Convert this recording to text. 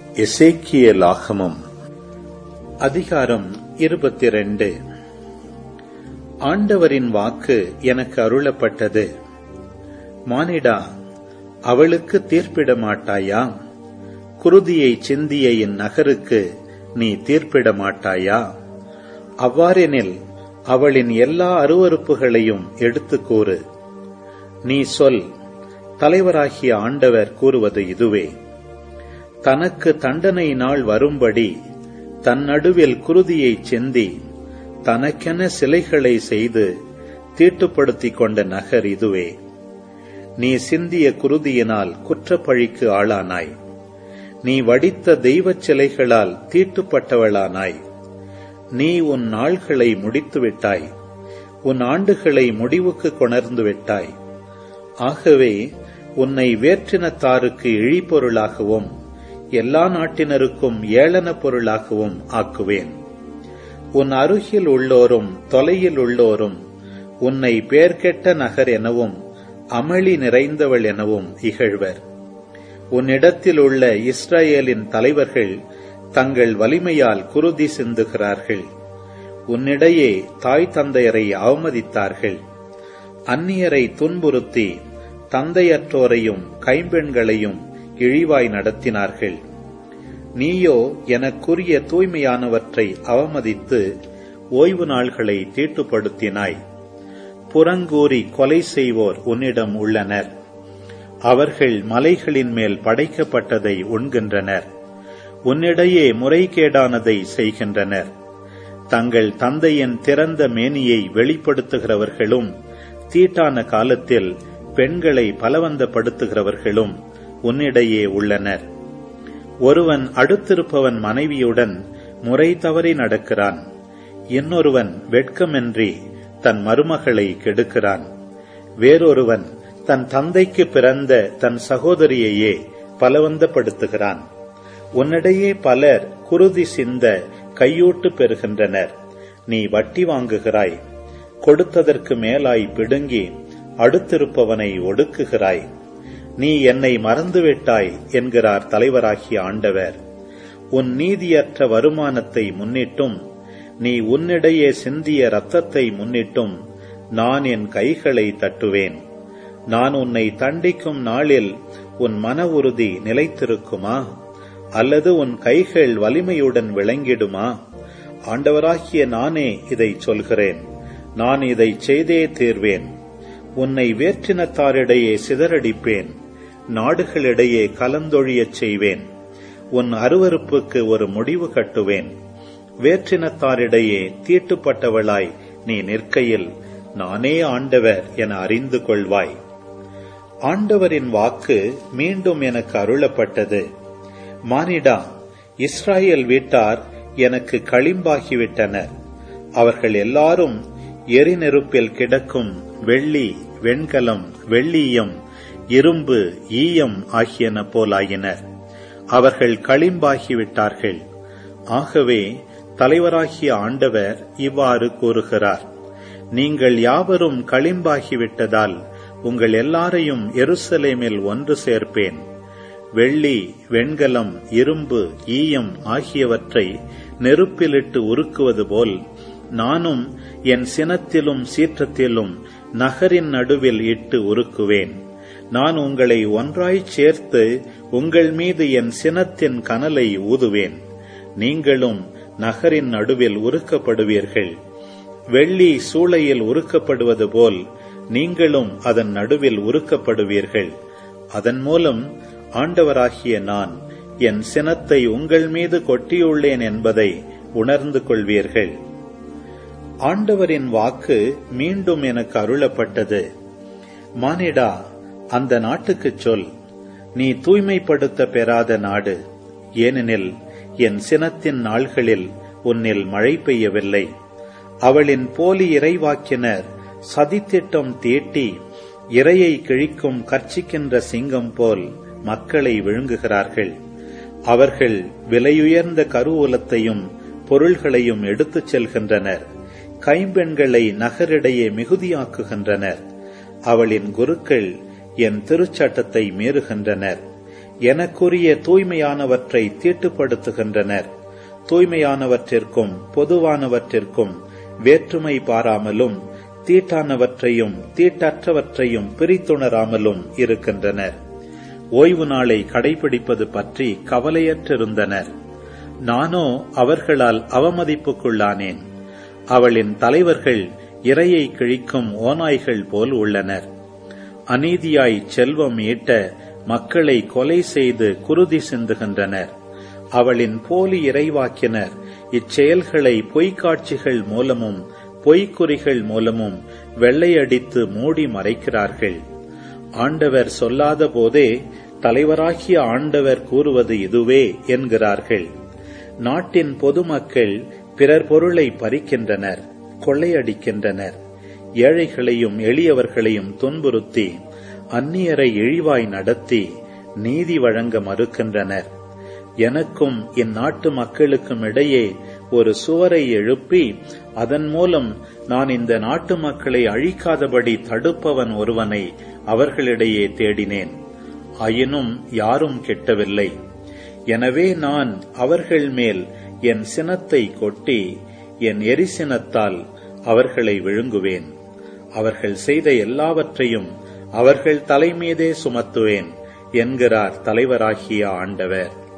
எசேக்கியேலாகமம் அதிகாரம் 22. ஆண்டவரின் வாக்கு எனக்கு அருளப்பட்டது. மானிடா, அவளுக்கு தீர்ப்பிட மாட்டாயா? குருதியை சிந்திய இந்நகருக்கு நீ தீர்ப்பிட மாட்டாயா? அவ்வாறெனில் அவளின் எல்லா அருவருப்புகளையும் எடுத்துக் கூறு. நீ சொல், தலைவராகிய ஆண்டவர் கூறுவது இதுவே: தனக்கு தண்டனை நாள் வரும்படி தன் நடுவில் குருதியை சிந்தி தனக்கென சிலைகளை செய்து தீட்டுப்படுத்திக் கொண்ட நகர் இதுவே. நீ சிந்திய குருதியினால் குற்றப்பழிக்கு ஆளானாய். நீ வடித்த தெய்வச் சிலைகளால் தீட்டுப்பட்டவளானாய். நீ உன் நாள்களை முடித்துவிட்டாய். உன் ஆண்டுகளை முடிவுக்கு கொணர்ந்து விட்டாய். ஆகவே உன்னை வேற்றினத்தாருக்கு இழிபொருளாகவும் எல்லா நாட்டினருக்கும் ஏளன பொருளாகவும் ஆக்குவேன். உன் அருகில் உள்ளோரும் தொலையில் உள்ளோரும் உன்னை பேர்கெட்ட நகர் எனவும் அமளி நிறைந்தவள் எனவும் இகழ்வர். உன்னிடத்தில் உள்ள இஸ்ரவேலின் தலைவர்கள் தங்கள் வலிமையால் குருதி சிந்துகிறார்கள். உன்னிடையே தாய் தந்தையரை அவமதித்தார்கள். அந்நியரை துன்புறுத்தி தந்தையற்றோரையும் கைம்பெண்களையும் இழிவாய் நடத்தினார்கள். நீயோ எனக்குரிய தூய்மையானவற்றை அவமதித்து ஓய்வு நாள்களை தீட்டுப்படுத்தினாய். புறங்கூறி கொலை செய்வோர் உன்னிடம் உள்ளனர். அவர்கள் மலைகளின் மேல் படைக்கப்பட்டதை உண்கின்றனர். உன்னிடையே முறைகேடானதை செய்கின்றனர். தங்கள் தந்தையின் திறந்த மேனியை வெளிப்படுத்துகிறவர்களும் தீட்டான காலத்தில் பெண்களை பலவந்தப்படுத்துகிறவர்களும் உன்னிடையே உள்ளனர். ஒருவன் அடுத்திருப்பவன் மனைவியுடன் முறை தவறி நடக்கிறான். இன்னொருவன் வெட்கமின்றி தன் மருமகளை கெடுக்கிறான். வேறொருவன் தன் தந்தைக்கு பிறந்த தன் சகோதரியையே பலவந்தப்படுத்துகிறான். உன்னிடையே பலர் குருதி சிந்த கையூட்டு பெறுகின்றனர். நீ வட்டி வாங்குகிறாய். கொடுத்ததற்கு மேலாய் பிடுங்கி அடுத்திருப்பவனை ஒடுக்குகிறாய். நீ என்னை மறந்துவிட்டாய் என்கிறார் தலைவராகிய ஆண்டவர். உன் நீதியற்ற வருமானத்தை முன்னிட்டும் நீ உன்னிடையே சிந்திய இரத்தத்தை முன்னிட்டும் நான் என் கைகளை தட்டுவேன். நான் உன்னை தண்டிக்கும் நாளில் உன் மன உறுதி நிலைத்திருக்குமா? அல்லது உன் கைகள் வலிமையுடன் விளங்கிடுமா? ஆண்டவராகிய நானே இதை சொல்கிறேன். நான் இதை செய்தே தீர்வேன். உன்னை வேற்றினத்தாரிடையே சிதறடிப்பேன். நாடுகளிடையே கலந்தொழியச் செய்வேன். உன் அருவருப்புக்கு ஒரு முடிவு கட்டுவேன். வேற்றினத்தாரிடையே தீட்டுப்பட்டவளாய் நீ நிற்கையில் நானே ஆண்டவர் என அறிந்து கொள்வாய். ஆண்டவரின் வாக்கு மீண்டும் எனக்கு அருளப்பட்டது. மானிடா, இஸ்ராயேல் வீட்டார் எனக்கு களிம்பாகிவிட்டனர். அவர்கள் எல்லாரும் எரிநெருப்பில் கிடக்கும் வெள்ளி, வெண்கலம், வெள்ளீயம், இரும்பு, ஈயம் ஆகியன போலாயினர். அவர்கள் களிம்பாகிவிட்டார்கள். ஆகவே தலைவராகிய ஆண்டவர் இவ்வாறு கூறுகிறார்: நீங்கள் யாவரும் களிம்பாகிவிட்டதால் உங்கள் எல்லாரையும் எருசலேமில் ஒன்று சேர்ப்பேன். வெள்ளி, வெண்கலம், இரும்பு, ஈயம் ஆகியவற்றை நெருப்பிலிட்டு உருக்குவது போல் நானும் என் சினத்திலும் சீற்றத்திலும் நகரின் நடுவில் இட்டு உருக்குவேன். நான் உங்களை ஒன்றாய்ச் சேர்த்து உங்கள் மீது என் சினத்தின் கனலை ஊதுவேன். நீங்களும் நகரின் நடுவில் உருக்கப்படுவீர்கள். வெள்ளி சூளையில் உருக்கப்படுவது போல் நீங்களும் அதன் நடுவில் உருக்கப்படுவீர்கள். அதன் மூலம் ஆண்டவராகிய நான் என் சினத்தை உங்கள் மீது கொட்டியுள்ளேன் என்பதை உணர்ந்து கொள்வீர்கள். ஆண்டவரின் வாக்கு மீண்டும் எனக்கு அருளப்பட்டது. மானிடா, அந்த நாட்டுக்குச் சொல், நீ தூய்மைப்படுத்த பெறாத நாடு. ஏனெனில் என் சினத்தின் நாள்களில் உன்னில் மழை பெய்யவில்லை. அவளின் போலி இறைவாக்கினர் சதித்திட்டம் தீட்டி இரையை கிழிக்கும் கர்ச்சிக்கின்ற சிங்கம் போல் மக்களை விழுங்குகிறார்கள். அவர்கள் விலையுயர்ந்த கருவூலத்தையும் பொருள்களையும் எடுத்துச் செல்கின்றனர். கைம்பெண்களை நகரிடையே மிகுதியாக்குகின்றனர். அவளின் குருக்கள் என் திருச்சட்டத்தை மீறுகின்றனர். எனக்குரிய தூய்மையானவற்றை தீட்டுப்படுத்துகின்றனர். தூய்மையானவற்றிற்கும் பொதுவானவற்றிற்கும் வேற்றுமை பாராமலும் தீட்டானவற்றையும் தீட்டற்றவற்றையும் பிரித்துணராமலும் இருக்கின்றனர். ஓய்வு நாளை கடைபிடிப்பது பற்றி கவலையற்றிருந்தனர். நானோ அவர்களால் அவமதிப்புக்குள்ளானேன். அவளின் தலைவர்கள் இரையை கிழிக்கும் ஓநாய்கள் போல் உள்ளனர். அநீதியாய் செல்வம் ஈட்ட மக்களை கொலை செய்து குருதி சிந்துகின்றனர். அவளின் போலி இறைவாக்கினர் இச்செயல்களை பொய்க்காட்சிகள் மூலமும் பொய்க்குறிகள் மூலமும் வெள்ளையடித்து மூடி மறைக்கிறார்கள். ஆண்டவர் சொல்லாத போதே தலைவராகிய ஆண்டவர் கூறுவது இதுவே என்கிறார்கள். நாட்டின் பொதுமக்கள் பிறர் பொருளை பறிக்கின்றனர், கொள்ளையடிக்கின்றனர். ஏழைகளையும் எளியவர்களையும் துன்புறுத்தி அந்நியரை இழிவாய் நடத்தி நீதி வழங்க மறுக்கின்றனர். எனக்கும் இந்நாட்டு மக்களுக்கும் இடையே ஒரு சுவரை எழுப்பி அதன் மூலம் நான் இந்த நாட்டு மக்களை அழிக்காதபடி தடுப்பவன் ஒருவனை அவர்களிடையே தேடினேன். ஆயினும் யாரும் கிட்டவில்லை. எனவே நான் அவர்கள் மேல் என் சினத்தை கொட்டி என் எரிசினத்தால் அவர்களை விழுங்குவேன். அவர்கள் செய்த எல்லாவற்றையும் அவர்கள் தலைமீதே சுமத்துவேன் என்கிறார் தலைவராகிய ஆண்டவர்.